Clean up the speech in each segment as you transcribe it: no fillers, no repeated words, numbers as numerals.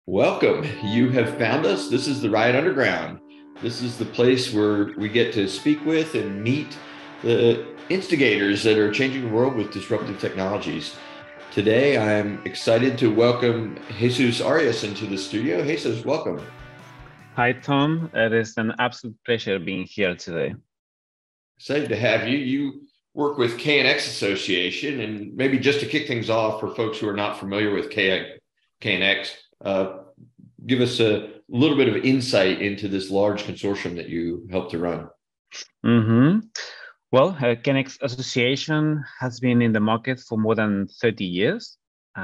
Welcome. You have found us. This is the Riot Underground. This is the place where we get to speak with and meet the instigators that are changing the world with disruptive technologies. Today, I'm excited to welcome Jesus Arias into the studio. Jesus, welcome. Hi, Tom. It is an absolute pleasure being here today. Excited to have you. You work with KNX Association, and maybe just to kick things off for folks who are not familiar with KNX, give us a little bit of insight into this large consortium that you helped to run. Mm-hmm. Well, Kennex Association has been in the market for more than 30 years.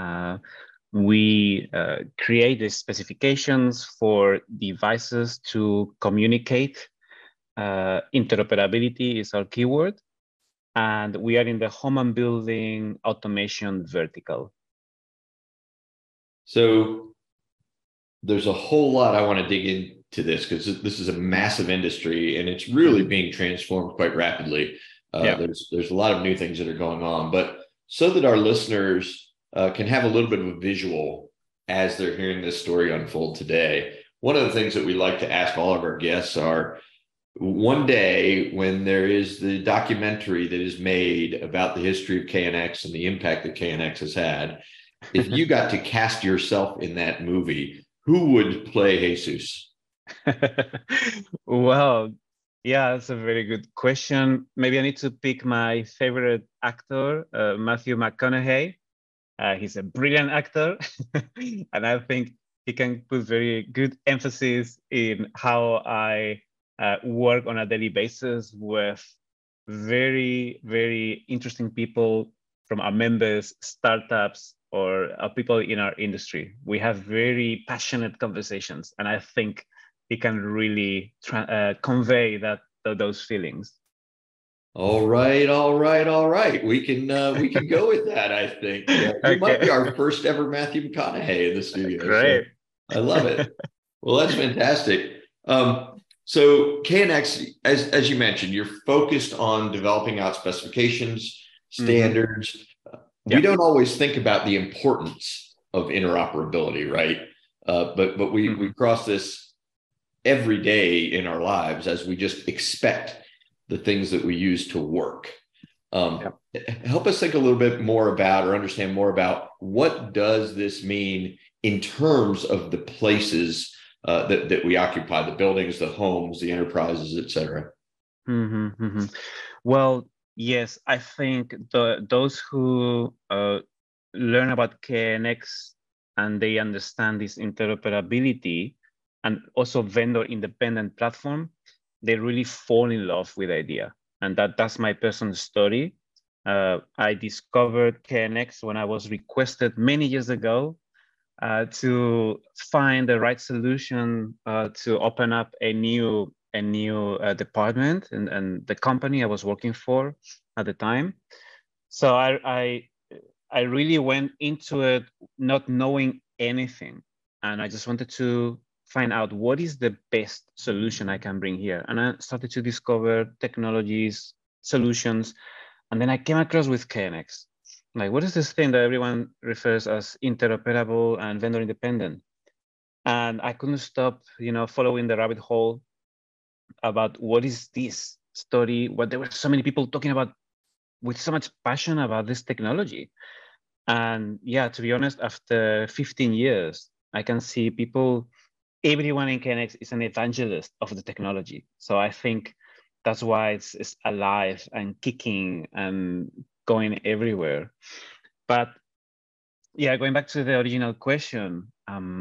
We create the specifications for devices to communicate. Interoperability is our keyword. And we are in the home and building automation vertical. So there's a whole lot I want to dig into this because this is a massive industry and it's really being transformed quite rapidly. There's a lot of new things that are going on, but so that our listeners can have a little bit of a visual as they're hearing this story unfold today. One of the things that we like to ask all of our guests are, one day when there is the documentary that is made about the history of KNX and the impact that KNX has had, if you got to cast yourself in that movie, who would play Jesus? Well, yeah, that's a very good question. Maybe I need to pick my favorite actor, Matthew McConaughey. He's a brilliant actor, and I think he can put very good emphasis in how I work on a daily basis with very, very interesting people from our members, startups, or people in our industry. We have very passionate conversations, and I think he can really convey those feelings. All right, all right, all right. We can go with that. I think you might be Okay. our first ever Matthew McConaughey in the studio. So Great. I love it. Well, that's fantastic. So KNX, as you mentioned, you're focused on developing out specifications, Mm-hmm. standards. We Yeah. don't always think about the importance of interoperability, right? But we Mm-hmm. cross this every day in our lives as we just expect the things that we use to work. Yeah. Help us think a little bit more about or understand more about what does this mean in terms of the places that we occupy, the buildings, the homes, the enterprises, et cetera. Mm-hmm. Mm-hmm. Well, yes, I think those who learn about KNX and they understand this interoperability and also vendor independent platform, they really fall in love with the idea. And that's my personal story. I discovered KNX when I was requested many years ago to find the right solution to open up a new department and the company I was working for at the time. So I really went into it not knowing anything, and I just wanted to find out what is the best solution I can bring here. And I started to discover technologies, solutions, and then I came across with KNX. Like, what is this thing that everyone refers as interoperable and vendor independent? And I couldn't stop, following the rabbit hole about what is this story, what there were so many people talking about with so much passion about this technology. And yeah, to be honest, after 15 years, I can see everyone in KNX is an evangelist of the technology. So I think that's why it's alive and kicking and going everywhere. But yeah, going back to the original question,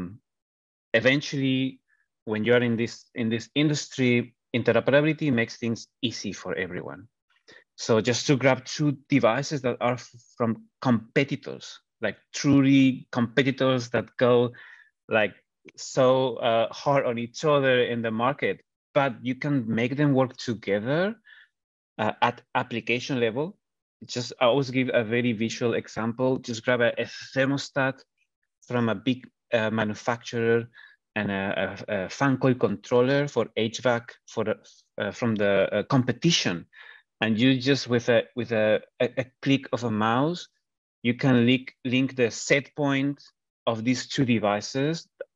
eventually, when you're in this industry, interoperability makes things easy for everyone. So just to grab two devices that are from competitors, like truly competitors that go like so hard on each other in the market, but you can make them work together at application level. Just I always give a very visual example. Just grab a thermostat from a big manufacturer and a fan coil controller for HVAC from the competition, and you just with a click of a mouse, you can link the set point of these two devices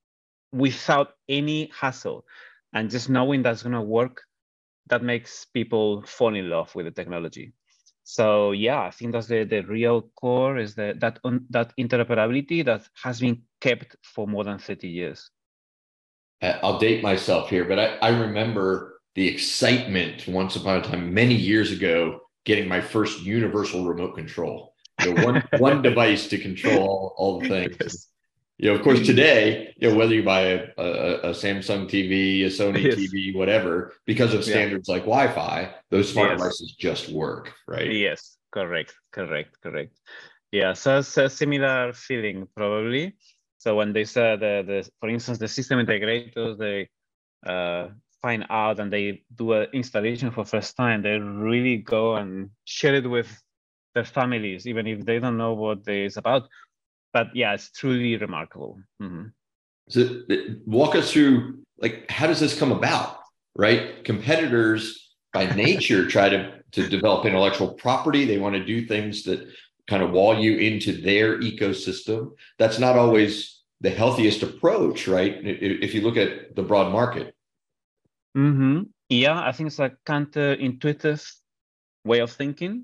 without any hassle. And just knowing that's going to work, that makes people fall in love with the technology. So yeah, I think that's the real core, is that interoperability that has been kept for more than 30 years. I'll date myself here, but I remember the excitement once upon a time, many years ago, getting my first universal remote control. One device to control all the things. Yes. Of course, today, whether you buy a Samsung TV, a Sony yes. TV, whatever, because of standards like Wi-Fi, those smart devices just work, right? Yes, correct. Yeah, so it's a similar feeling probably. So when they said for instance, the system integrators, they find out and they do an installation for first time, they really go and share it with their families, even if they don't know what it's about. But yeah, it's truly remarkable. Mm-hmm. So walk us through, like, how does this come about, right? Competitors by nature try to develop intellectual property. They want to do things that kind of wall you into their ecosystem. That's not always the healthiest approach, right? If you look at the broad market. Mm-hmm. Yeah, I think it's a counterintuitive way of thinking.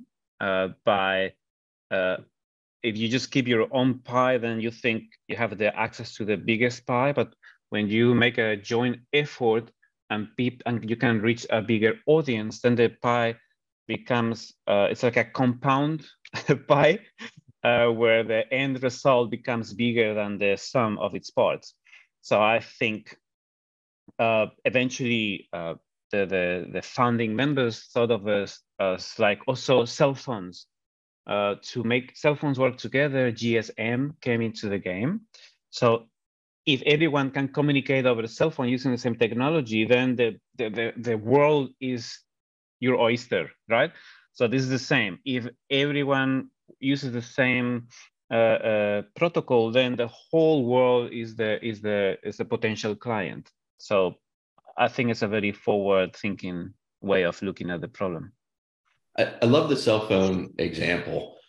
If you just keep your own pie, then you think you have the access to the biggest pie. But when you make a joint effort and you can reach a bigger audience, then the pie becomes it's like a compound pie where the end result becomes bigger than the sum of its parts. So I think eventually the founding members thought of us as like also cell phones. To make cell phones work together, GSM came into the game. So if everyone can communicate over the cell phone using the same technology, then the world is your oyster, right? So this is the same. If everyone uses the same protocol, then the whole world is the potential client. So I think it's a very forward-thinking way of looking at the problem. I love the cell phone example.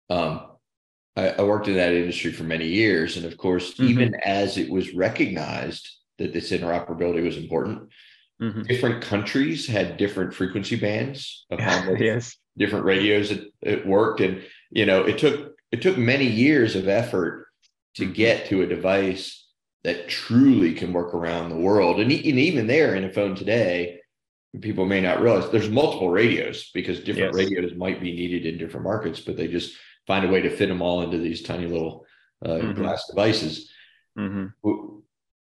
I worked in that industry for many years. And of course, mm-hmm. even as it was recognized that this interoperability was important, mm-hmm. different countries had different frequency bands upon which yes. different radios it worked. And, it took many years of effort to mm-hmm. get to a device that truly can work around the world. And even there in a phone today, people may not realize there's multiple radios because different yes. radios might be needed in different markets, but they just find a way to fit them all into these tiny little mm-hmm. glass devices. Mm-hmm.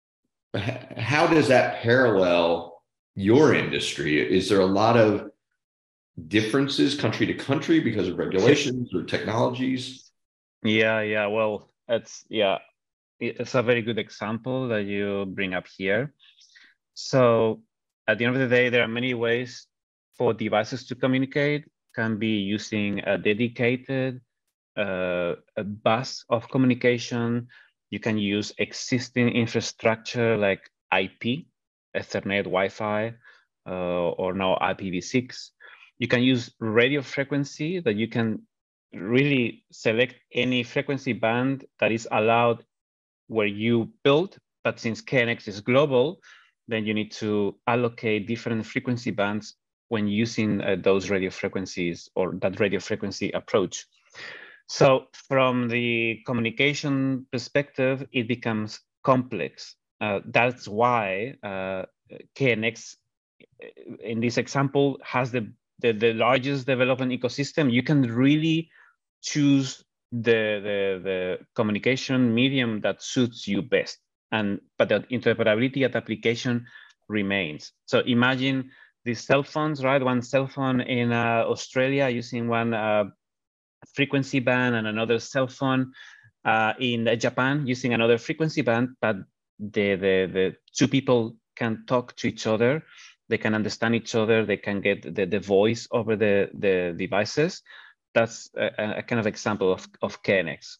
How does that parallel your industry? Is there a lot of differences country to country because of regulations or technologies? Yeah. Well, it's a very good example that you bring up here. So at the end of the day, there are many ways for devices to communicate. Can be using a dedicated a bus of communication. You can use existing infrastructure like IP, Ethernet, Wi-Fi, or now IPv6. You can use radio frequency that you can really select any frequency band that is allowed where you build, but since KNX is global, then you need to allocate different frequency bands when using those radio frequencies or that radio frequency approach. So from the communication perspective, it becomes complex. That's why KNX, in this example, has the largest development ecosystem. You can really choose the communication medium that suits you best. But the interoperability at application remains. So imagine these cell phones, right? One cell phone in Australia using one frequency band and another cell phone in Japan using another frequency band, but the two people can talk to each other. They can understand each other. They can get the voice over the devices. That's a kind of example of KNX.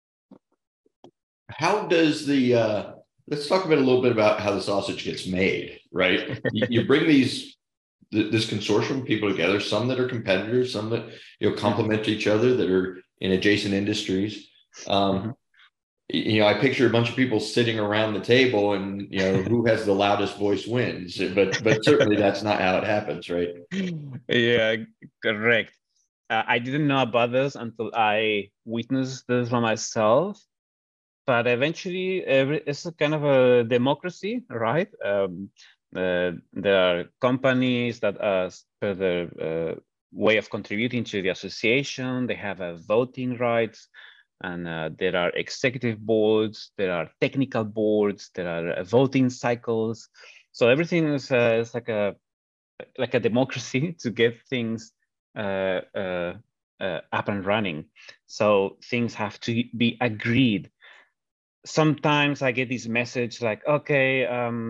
How does let's talk a little bit about how the sausage gets made, right? You bring this consortium of people together, some that are competitors, some that complement each other, that are in adjacent industries. I picture a bunch of people sitting around the table, and who has the loudest voice wins. But certainly that's not how it happens, right? Yeah, correct. I didn't know about this until I witnessed this for myself. But eventually, it's a kind of a democracy, right? There are companies that, per their way of contributing to the association, they have a voting rights, and there are executive boards, there are technical boards, there are voting cycles. So everything is like a democracy to get things up and running. So things have to be agreed. Sometimes I get this message like, okay,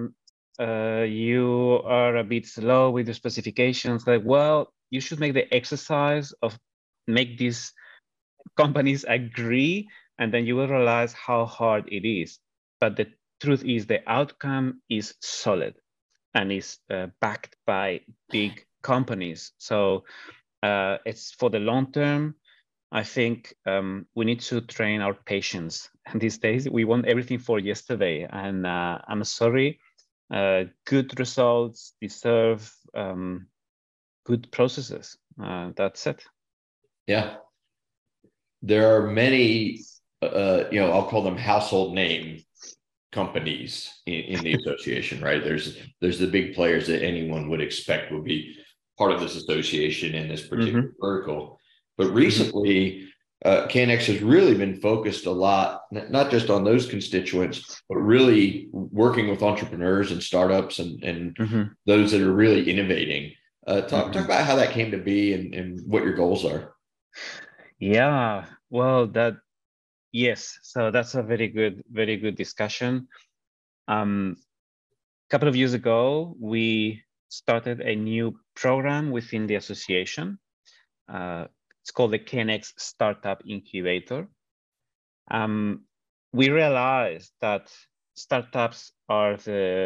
you are a bit slow with the specifications. Like, well, you should make the exercise of make these companies agree, and then you will realize how hard it is. But the truth is the outcome is solid and is backed by big companies. So it's for the long term. I think we need to train our patience. And these days, we want everything for yesterday. And I'm sorry, good results deserve good processes. That's it. Yeah. There are many, I'll call them household name companies in the association, right? There's the big players that anyone would expect would be part of this association in this particular vertical. But recently, KNX has really been focused a lot, not just on those constituents, but really working with entrepreneurs and startups and those that are really innovating. Talk about how that came to be and what your goals are. Yeah, well, yes. So that's a very good discussion. A couple of years ago, we started a new program within the association. It's called the KNX Startup Incubator. We realized that startups are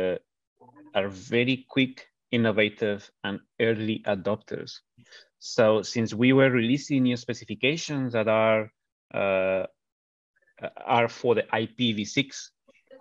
very quick, innovative, and early adopters. So since we were releasing new specifications that are for the IPv6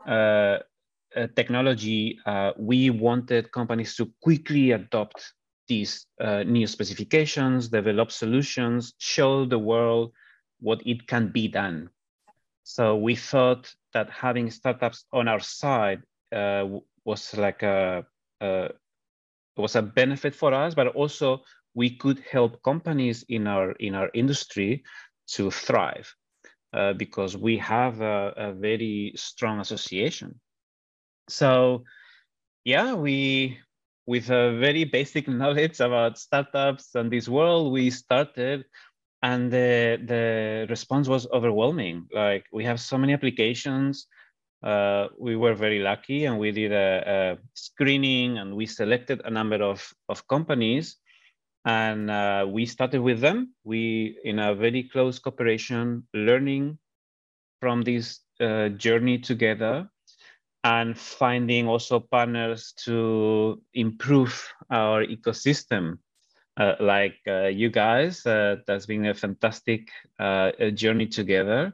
technology, we wanted companies to quickly adopt these new specifications, develop solutions, show the world what it can be done. So we thought that having startups on our side was like was a benefit for us, but also we could help companies in our industry to thrive because we have a very strong association. So yeah, with a very basic knowledge about startups and this world, we started, and the response was overwhelming. Like, we have so many applications. We were very lucky, and we did a screening, and we selected a number of companies, and we started with them. We, in a very close cooperation, learning from this journey together, and finding also partners to improve our ecosystem, like you guys. That's been a fantastic journey together.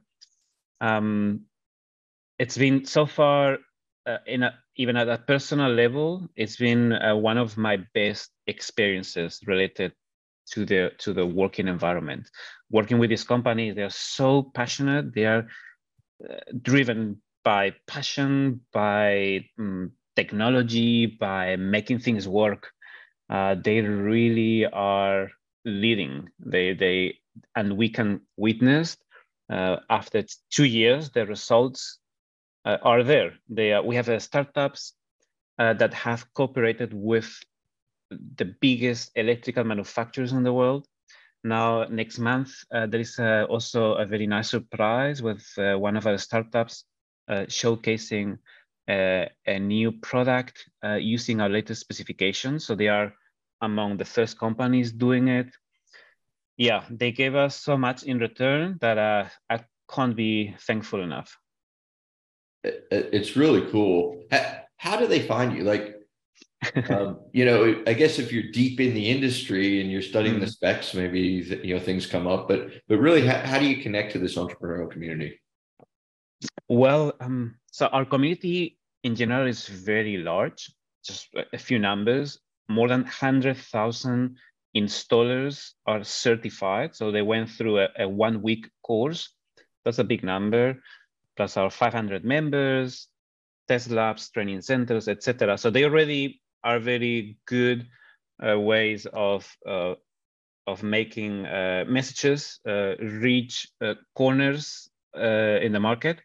It's been so far, even at a personal level, it's been one of my best experiences related to the working environment. Working with these companies, they're so passionate. They are driven by passion, by technology, by making things work. They really are leading. And we can witness after 2 years, the results are there. We have startups that have cooperated with the biggest electrical manufacturers in the world. Now, next month, there is also a very nice surprise with one of our startups showcasing a new product using our latest specifications. So they are among the first companies doing it. Yeah, they gave us so much in return that I can't be thankful enough. It's really cool. How do they find you? Like, I guess if you're deep in the industry and you're studying the specs, maybe things come up. But really, how do you connect to this entrepreneurial community? Well, so our community in general is very large. Just a few numbers. More than 100,000 installers are certified. So they went through a 1-week course. That's a big number. Plus our 500 members, test labs, training centers, etc. So they already are very good ways of making messages reach corners in the market.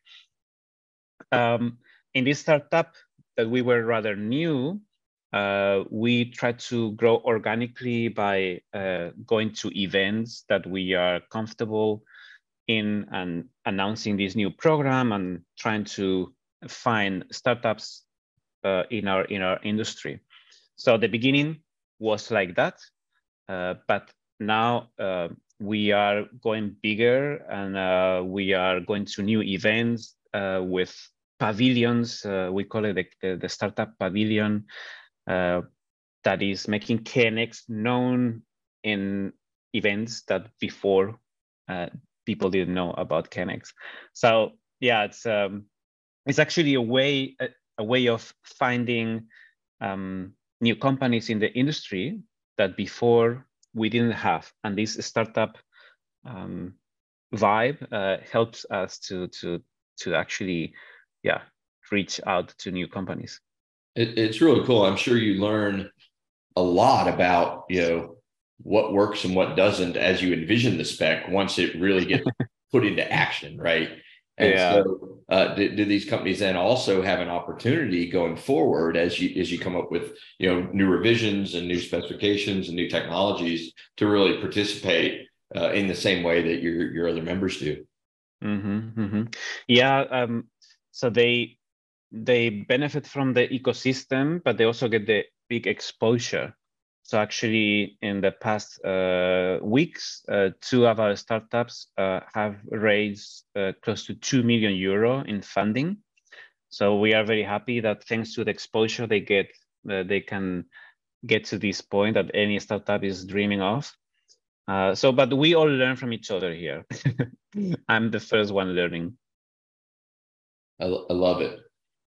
In this startup that we were rather new, we tried to grow organically by going to events that we are comfortable in and announcing this new program and trying to find startups in our industry. So the beginning was like that, but now we are going bigger and we are going to new events with pavilions. We call it the Startup Pavilion that is making KNX known in events that before people didn't know about KNX. So yeah, it's actually a way of finding new companies in the industry that before we didn't have, and this startup vibe helps us to actually reach out to new companies. It's really cool. I'm sure you learn a lot about, what works and what doesn't as you envision the spec once it really gets put into action, right? And so do these companies then also have an opportunity going forward as you come up with, new revisions and new specifications and new technologies to really participate in the same way that your other members do? Mm-hmm, mm-hmm. Yeah. So they benefit from the ecosystem, but they also get the big exposure. So actually, in the past weeks, 2 of our startups have raised close to €2 million in funding. So we are very happy that thanks to the exposure they get, they can get to this point that any startup is dreaming of. But we all learn from each other here. I'm the first one learning. I love it.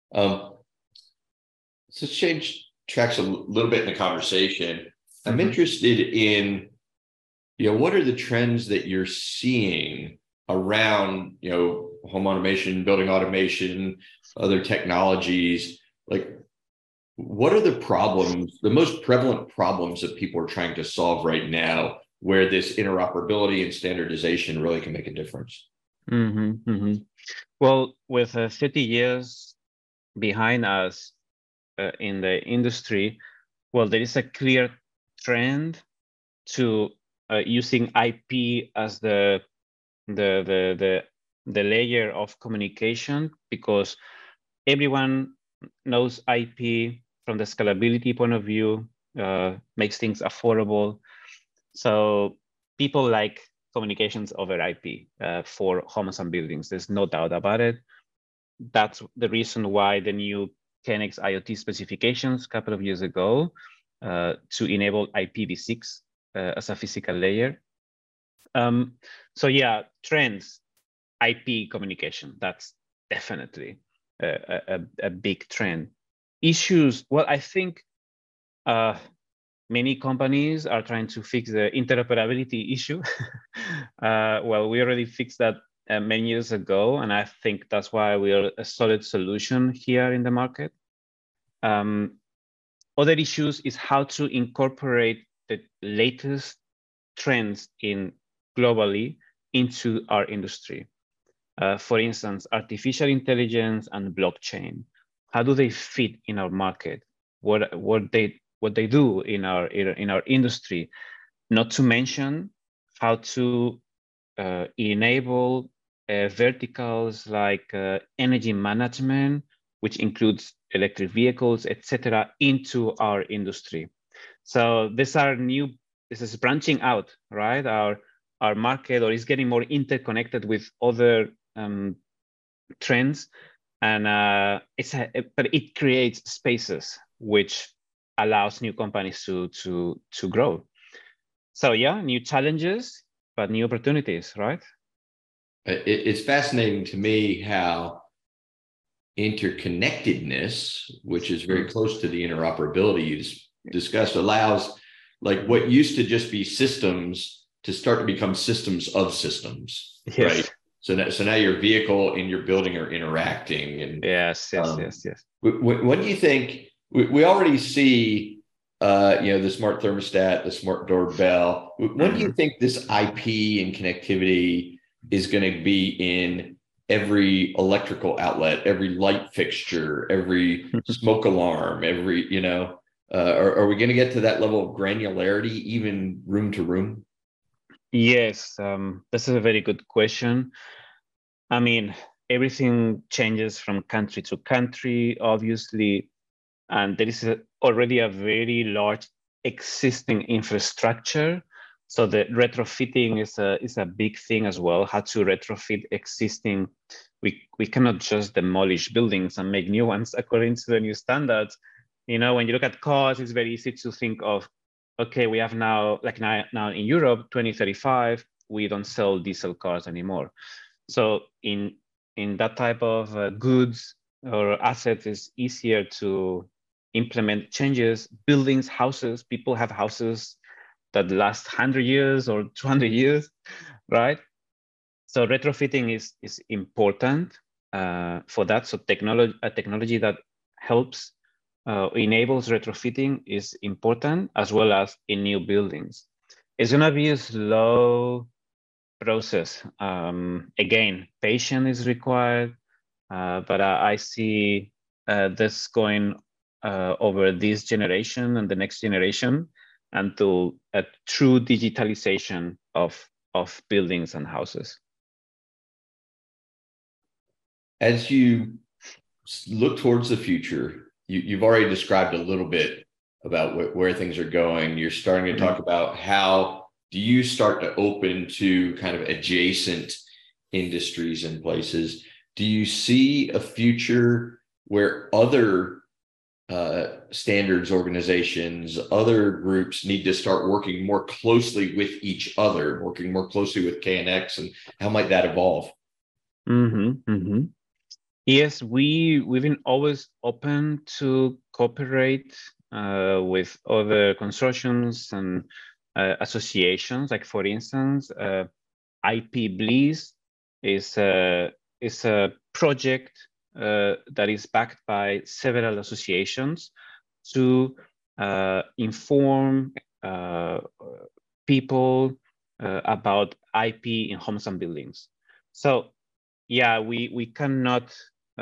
So let's change tracks a little bit in the conversation. I'm interested in, what are the trends that you're seeing around, home automation, building automation, other technologies? Like, what are the most prevalent problems that people are trying to solve right now where this interoperability and standardization really can make a difference? Well, with 50 years behind us in the industry, well, there is a clear trend to using IP as the layer of communication, because everyone knows IP from the scalability point of view, makes things affordable. So people like communications over IP for homes and buildings. There's no doubt about it. That's the reason why the new KNX IoT specifications a couple of years ago to enable IPv6 as a physical layer. So yeah, trends, IP communication, that's definitely a big trend. Issues, well, I think many companies are trying to fix the interoperability issue. Well, we already fixed that many years ago, and I think that's why we are a solid solution here in the market. Other issues is how to incorporate the latest trends globally into our industry. For instance, artificial intelligence and blockchain. How do they fit in our market? What they do in our industry? Not to mention how to enable verticals like energy management, which includes electric vehicles, etc., into our industry. So this is branching out, right? Our market, or is getting more interconnected with other trends, and but it creates spaces which allows new companies to grow. So yeah, new challenges, but new opportunities, right? It's fascinating to me how interconnectedness, which is very close to the interoperability you discussed, allows like what used to just be systems to start to become systems of systems, Yes. Right? So now your vehicle and your building are interacting. And yes. What do you think? We already see, the smart thermostat, the smart doorbell. When do you think this IP and connectivity is going to be in every electrical outlet, every light fixture, every smoke alarm, are we going to get to that level of granularity, even room to room? Yes, this is a very good question. I mean, everything changes from country to country, obviously, and there is already a very large existing infrastructure. So the retrofitting is a big thing as well. How to retrofit existing. We cannot just demolish buildings and make new ones according to the new standards. When you look at cars, it's very easy to think of, okay, we have now in Europe, 2035, we don't sell diesel cars anymore. So in that type of goods or assets, it's easier to implement changes. Buildings, houses, people have houses that last 100 years or 200 years, right? So retrofitting is important for that. So technology that helps enables retrofitting is important, as well as in new buildings. It's going to be a slow process. Again, patience is required, but I see this going over this generation and the next generation until a true digitalization of buildings and houses. As you look towards the future, you've already described a little bit about where things are going. You're starting to talk about how do you start to open to kind of adjacent industries and places. Do you see a future where other standards organizations, other groups need to start working more closely with each other, working more closely with KNX, and how might that evolve? Yes, we've been always open to cooperate with other consortiums and associations. Like, for instance, IP Bliss is a project that is backed by several associations to inform people about IP in homes and buildings. So yeah, we cannot,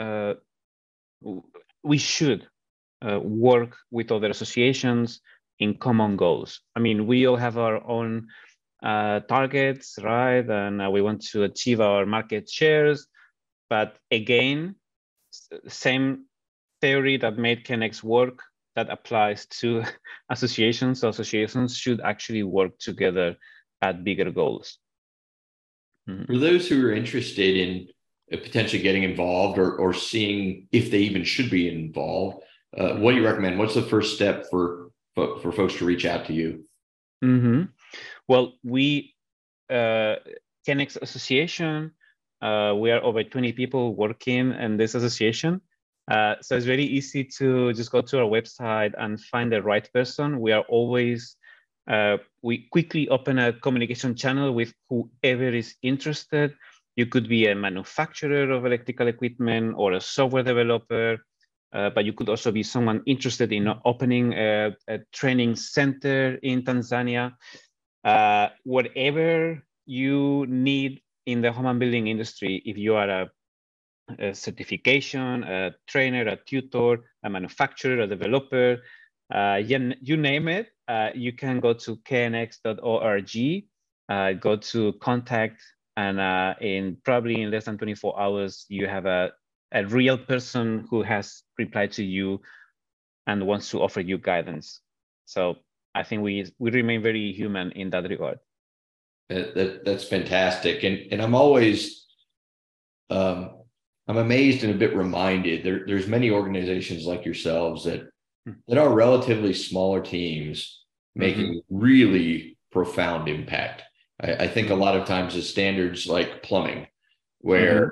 we should work with other associations in common goals. I mean, we all have our own targets, right? And we want to achieve our market shares. But again, same theory that made KNX work, that applies to associations. So associations should actually work together at bigger goals. For those who are interested in potentially getting involved or seeing if they even should be involved, what do you recommend? What's the first step for folks to reach out to you? Well, we, KNX Association, we are over 20 people working in this association. So it's very easy to just go to our website and find the right person. We are always, we quickly open a communication channel with whoever is interested. You could be a manufacturer of electrical equipment or a software developer, but you could also be someone interested in opening a training center in Tanzania. Whatever you need in the home and building industry, if you are a certification, a trainer, a tutor, a manufacturer, a developer, you name it, you can go to knx.org, go to contact, and probably in less than 24 hours, you have a real person who has replied to you and wants to offer you guidance. So I think we remain very human in that regard. That's fantastic. And I'm always, I'm amazed and a bit reminded there's many organizations like yourselves that are relatively smaller teams making really profound impact. I think a lot of times the standards like plumbing, where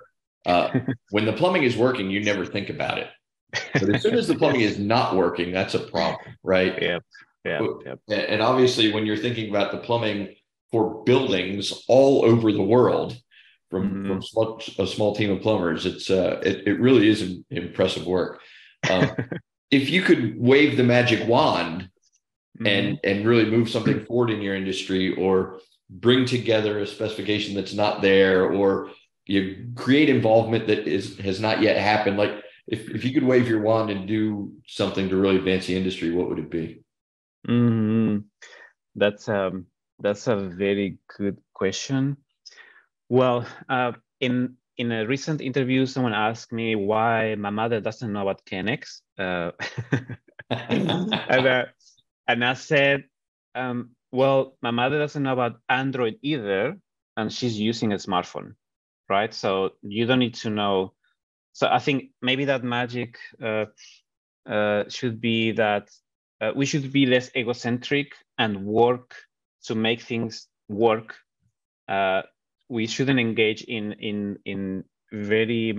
When the plumbing is working, you never think about it. But as soon as the plumbing is not working, that's a problem, right? Yep. And obviously, when you're thinking about the plumbing for buildings all over the world, from a small team of plumbers, it really is impressive work. If you could wave the magic wand and really move something forward in your industry, or bring together a specification that's not there, or you create involvement that has not yet happened, like if you could wave your wand and do something to really advance the industry, what would it be? That's a very good question. Well, in a recent interview, someone asked me why my mother doesn't know about KNX, and I said, well, my mother doesn't know about Android either, and she's using a smartphone, right? So you don't need to know. So I think maybe that magic should be that we should be less egocentric and work to make things work. We shouldn't engage in very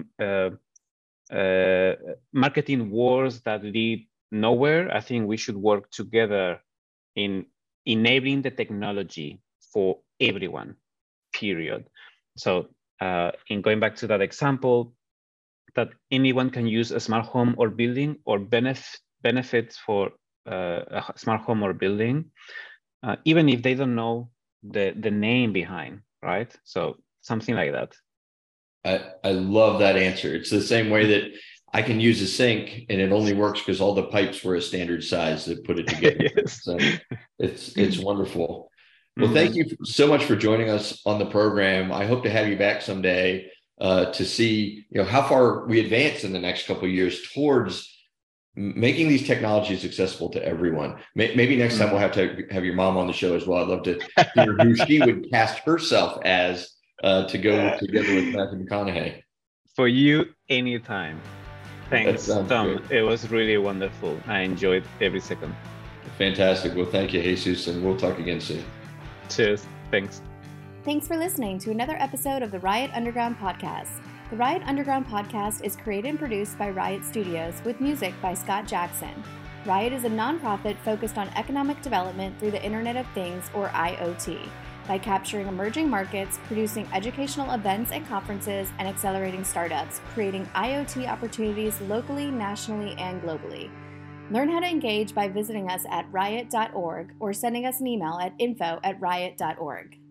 marketing wars that lead nowhere. I think we should work together in enabling the technology for everyone, period. So in going back to that example, that anyone can use a smart home or building, or benefits for a smart home or building, even if they don't know the name behind, right? So something like that. I love that answer. It's the same way that I can use a sink and it only works because all the pipes were a standard size that put it together. Yes. So it's wonderful. Well, thank you so much for joining us on the program. I hope to have you back someday to see, how far we advance in the next couple of years towards making these technologies accessible to everyone. Maybe next time we'll have to have your mom on the show as well. I'd love to hear who she would cast herself as to go together with Matthew McConaughey. For you, anytime. Thanks, Tom. Great. It was really wonderful. I enjoyed every second. Fantastic. Well, thank you, Jesus, and we'll talk again soon. Cheers. Thanks. Thanks for listening to another episode of the Riot Underground Podcast. The Riot Underground Podcast is created and produced by Riot Studios with music by Scott Jackson. Riot is a nonprofit focused on economic development through the Internet of Things, or IoT, by capturing emerging markets, producing educational events and conferences, and accelerating startups, creating IoT opportunities locally, nationally, and globally. Learn how to engage by visiting us at riot.org or sending us an email at info@riot.org.